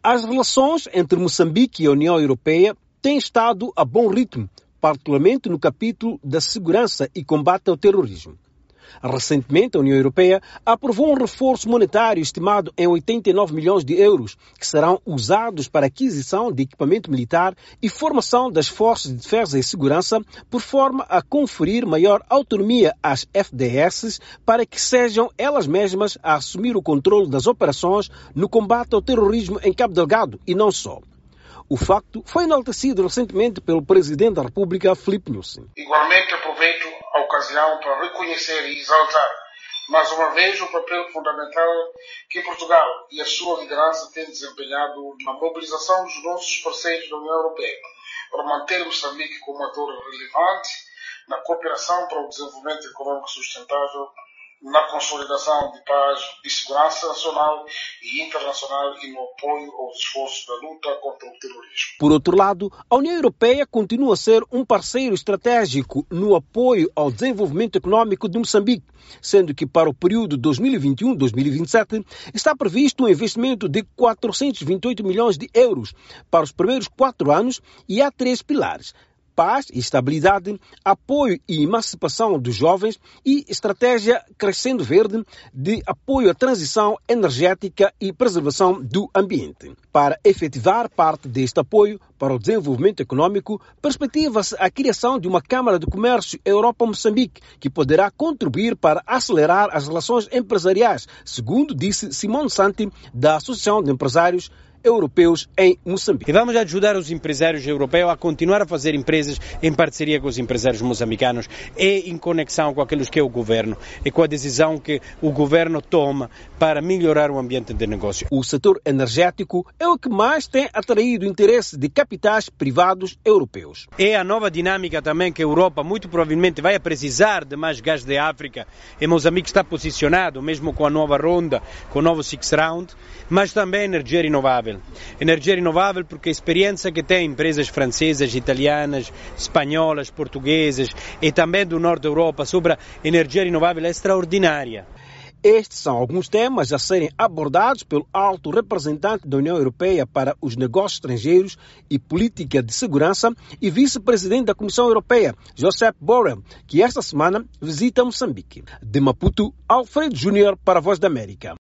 As relações entre Moçambique e a União Europeia têm estado a bom ritmo, particularmente no capítulo da segurança e combate ao terrorismo. Recentemente, a União Europeia aprovou um reforço monetário estimado em 89 milhões de euros, que serão usados para a aquisição de equipamento militar e formação das forças de defesa e segurança, por forma a conferir maior autonomia às FDS para que sejam elas mesmas a assumir o controle das operações no combate ao terrorismo em Cabo Delgado e não só. O facto foi enaltecido recentemente pelo Presidente da República, Filipe Nyusi. Igualmente aproveito a ocasião para reconhecer e exaltar mais uma vez o papel fundamental que Portugal e a sua liderança têm desempenhado na mobilização dos nossos parceiros da União Europeia para manter Moçambique como ator relevante na cooperação para o desenvolvimento econômico sustentável, na consolidação de paz e segurança nacional e internacional e no apoio aos esforços da luta contra o terrorismo. Por outro lado, a União Europeia continua a ser um parceiro estratégico no apoio ao desenvolvimento econômico de Moçambique, sendo que para o período 2021-2027 está previsto um investimento de 428 milhões de euros para os primeiros 4 anos e há 3 pilares: paz e estabilidade, apoio e emancipação dos jovens e estratégia Crescendo Verde de apoio à transição energética e preservação do ambiente. Para efetivar parte deste apoio para o desenvolvimento econômico, perspectiva-se a criação de uma Câmara de Comércio Europa-Moçambique, que poderá contribuir para acelerar as relações empresariais, segundo disse Simone Santi, da Associação de Empresários Europeus em Moçambique. E vamos ajudar os empresários europeus a continuar a fazer empresas em parceria com os empresários moçambicanos e em conexão com aqueles que é o governo e com a decisão que o governo toma para melhorar o ambiente de negócio. O setor energético é o que mais tem atraído o interesse de capitais privados europeus. É a nova dinâmica também que a Europa muito provavelmente vai precisar de mais gás de África e Moçambique está posicionado, mesmo com a nova ronda, com o novo Six Round, mas também energia renovável. Energia renovável porque a experiência que tem empresas francesas, italianas, espanholas, portuguesas e também do norte da Europa sobre a energia renovável é extraordinária. Estes são alguns temas a serem abordados pelo alto representante da União Europeia para os negócios estrangeiros e política de segurança e vice-presidente da Comissão Europeia, Josep Borrell, que esta semana visita Moçambique. De Maputo, Alfredo Júnior para a Voz da América.